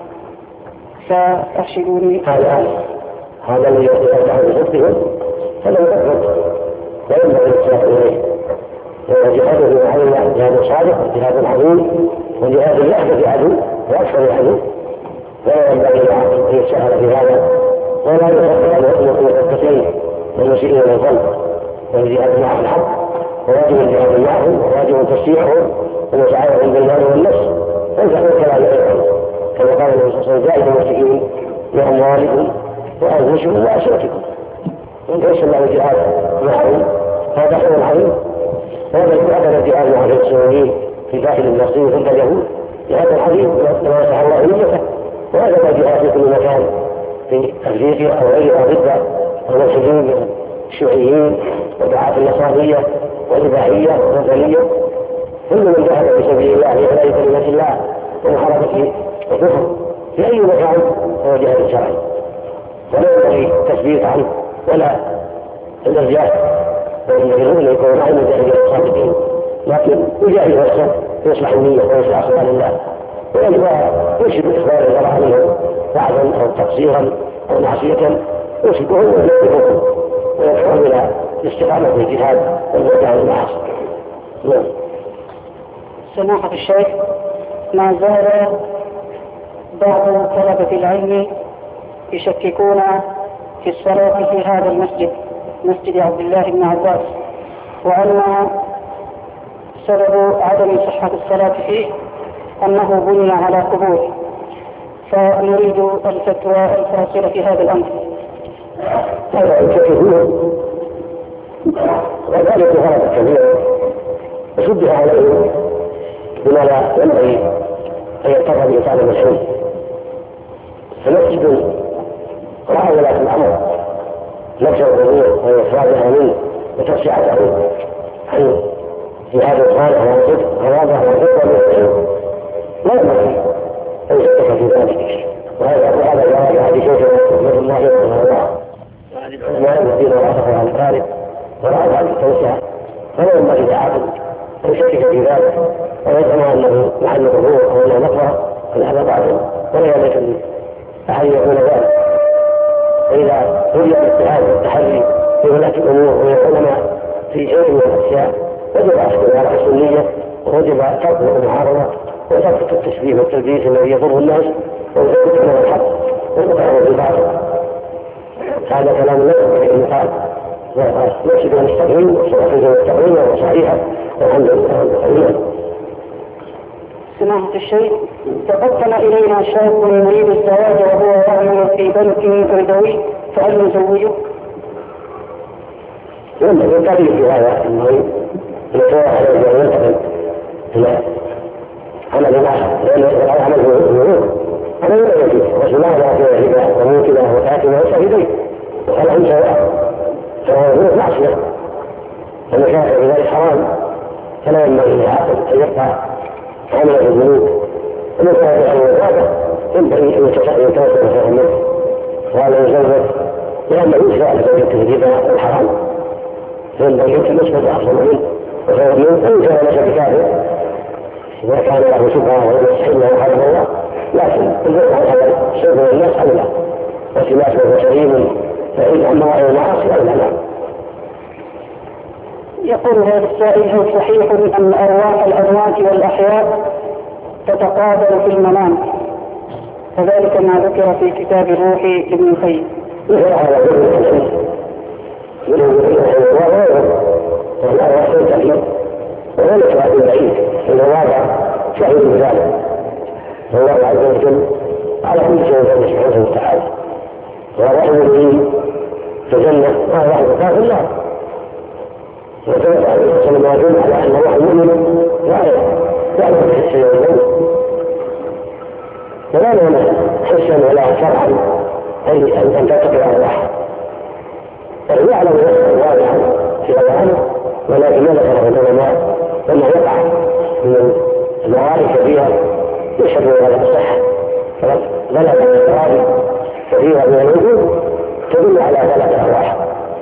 فأرشدوني. هذا الذي يقدح في صدقهم فلا يقدر وينبغي الاتجاه إليه. وجهاده في محل الله جهاد صادق، جهاد عظيم، وجهاد يحدث عدو وأكثر عدو، ولا ينبغي أن يتساهل في هذا، ولا يفكر أن يطلق الفتين والمسيء إلى الظن، والجهاد مع الحق وواجب الجهاد معهم وواجب تشريعهم ومساعدهم بالمال والنفس، وانفعوا كلام أيضا كما قال النبي صلى الله عليه وسلم: جاهدوا المسلمين بأموالكم وأنفسكم وأسرتكم. وإن ليس الله الجهاد معهم هذا خير عظيم. وهذا الجهاد مع المسلمين في داخل المسلمين ضد اليهود جهاد عظيم كما يسعى الله نيته، وهذا الجهاد في كل مكان في أفريقيا أو غيرها ضد المسلمين من الشيوعيين ودعاة النصرانية والإباحية والوثنية. كل من جاهد في سبيل الله لإعلاء كلمة الله ومحاربة الكفر في أي مكان هو جهاد شرعي، ولا ينبغي التثبيت عنه ولا الإرجاء، وينبغي أن يكون معهم مجاهدين صادقين، لكن يجاهد نفسه ويصلح النية ويصلح أصدار الله، ويرشد إخبار الله عنهم بعضا أو تقصيرا أو معصية يرشدهم وينبههم ويدعوهم إلى الاستقامة في الجهاد والبعد عن المعاصي. نعم. سماحة الشيخ، ما زال بعض طلبة العلم يشككون في الصلاة في هذا المسجد، مسجد عبد الله بن عباس، وأن سبب عدم صحة الصلاة فيه أنه بني على قبور، فنريد الفتوى الفاصلة في هذا الأمر. هذا يشككون وذلك غلط كبير وشبه عليه بما لا ينبغي أن يرتضى به طالب العلم. فمسجد رأى ولاة الأمر نفس القبور وإفرادها منه وتوسعته عن جهاد الصالح والصدق وواضح والفقه والعلم، لا ينبغي أن يشتك في ذلك. وهذا يرى حديث رسول الله صلى الله عليه وسلم وهذه العلماء الذين راسخوا عن ذلك ورأوا هذه التوسعة، فلا ينبغي لعاقل أن يشكك في ذلك ويزعم أنه محل قبور أو أنه مقبرة، هذا باطل ولا ينبغي أحد يقول ذلك. فإذا وجد الاجتهاد والتحري في ولاة الأمور والعلماء في شيء من الأشياء وجب أخذ على حسن النية، ووجب ترك المعارضة وترك التشبيه والتلبيس الذي يضر الناس ويثبت من الحق ويقطعه بالباطل. هذا كلام لا ينبغي أن يقال. نشهد المستقيم والصلاة المستقيم وصحيحة والحمد لله. سماحة الشيخ، تقدم إلينا شاب يريد الزواج وهو يعمل في بنك ربوي، فهل نزوجه؟ ينبغي الطريق في هذا أنه يتوقع وينتقل إلى عمل آخر، لأن العمل هو هذا لا يجوز. رسول الله لا يجوز وموكله وكاتبه وشهديه وخلهم سواء، فهو معصية والمشاهد بذلك حرام، فلا ينبغي للعاقل أن يقطع عمل الذنوب. ومن هذا الوضع ينبغي أن يتوسل في النفس وهذا يزود، لأنه يشرع على زوجته الربا الحرام، فينبغي أن يثبت أحسن منه وخير منه. وإن كان ليس بكافر إذا كان له شبهة ويستحيل له حرم الله، لكن البعد عن هذا الشرك من الناس أولى، وسماته سليم فإن أمر إلى المعاصي أولى. نعم. يقول هذا السائل: هل صحيح أن أرواح الأموات والأحياء تتقابل في المنام، وذلك ما ذكر في كتاب الروح لابن القيم؟ وذلك هذا البعيد في الواقع شهيد بذلك، والله عز وجل على كل شيء سبحانه وتعالى، ورحم الدين في الجنة ورحم الله في النار. وثبت عليه الصلاة والسلام يدل على أن الله مؤمن يعلم في الشيء والموت، ولا نعلم حسا ولا شرعا أن تتبع الواحد، بل يعلم نفسه واضحا في أوانه، ولكن ما ذكره العلماء لما يقع من الموارد كبيرة يشهد هذا الصحة، فبلغ الموارد كبيرة من الوجود تدل على ثلاثة أرواح،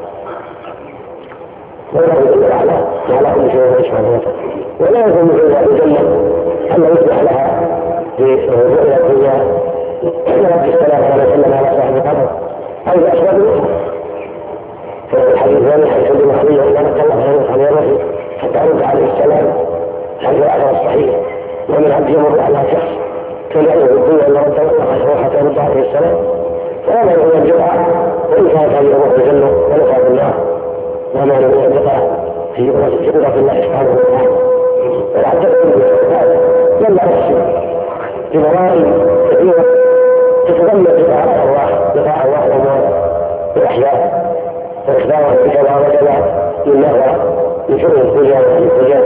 ولا يدل على كل شيء سبحانه وتعالى. ولا يكون إلا الجنة أن يصلح لها برؤية الدنيا إلا رب السلام عليه وسلم على صاحب القبر أو بأسباب الأخرى. في الحديث الثاني حديث ابن محمد إذا نقل الله عن يده حتى رد عليه السلام حديث الآخر الصحيح: ومن عبد يمر على شخص كان يعلم الدنيا أن رد الله حتى رد عليه السلام، فلا يكون الجرعة وإن كانت هذه الأمور في الجنة ونفع بالله، وما له يبقى في قدرة الله سبحانه وتعالى. وحتى لما أحسن بمرائي كثيرة تتضمن بقاء الله والأموات والأحياء وإخبارها بكذا وكذا من نهر من شؤون الدنيا والدنيا،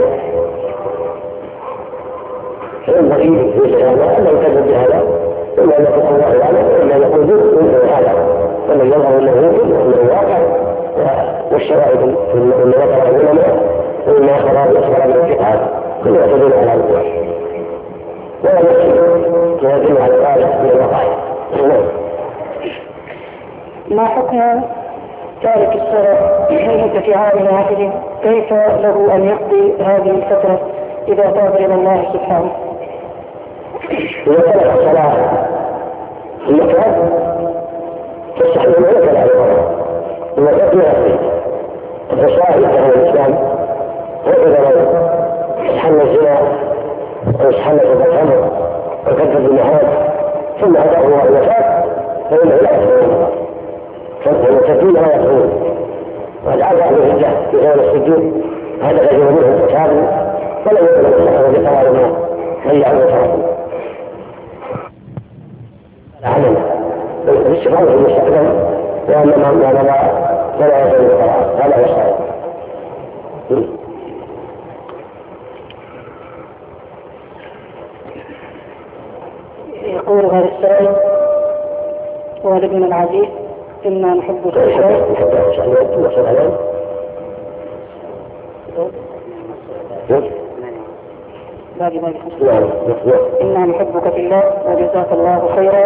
فينبغي في هذا أن يكذب بهذا، إما أن يكون الله يعلم وإما أن يكون مثل هذا، ومن يظهر أنه يمكن وأنه واقع، والشرائط من ذكر العلماء وإما أخبار الأخبار من الكتاب كلها تدل على الوقوع، ولا يدل على الآية من الوقائع. ما حكم تارك الصلاة في عام واحد؟ كيف له أن يقضي هذه الفترة إذا تاب إلى الله سبحانه؟ إذا ترك الصلاة في المكان فالصحيح ما يكل على الصلاة، إذا ترك يقضي الصلاة يدخل الإسلام، وإذا لو استحل الزنا أو استحل الخمر وكذب بالنهار ثم أتاه الله الوفاة فإنه لا يكفر، فالمتقين لا يكفرون، والعبد أهل الهجة في غير السجود هذا غير منه كتاب ولا يؤمن بالله بقرار ما هيعوا وتركوا العمل بالاستقرار في المستقبل، وأنما ولا يزال بقرار هذا هو الصحيح. يقول هذا السائل: والد ابن العزيز إنا نحبك في الله إنا نحبك في الله وجزاك الله خيرا.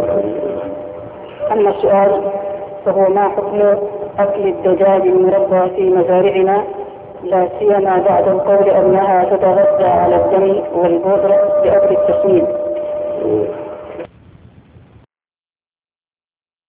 أما السؤال فهو: ما حكم أكل الدجاج المربى في مزارعنا، لا سيما بعد القول أنها تتغذى على الدم والبودرة لأجل التسمين؟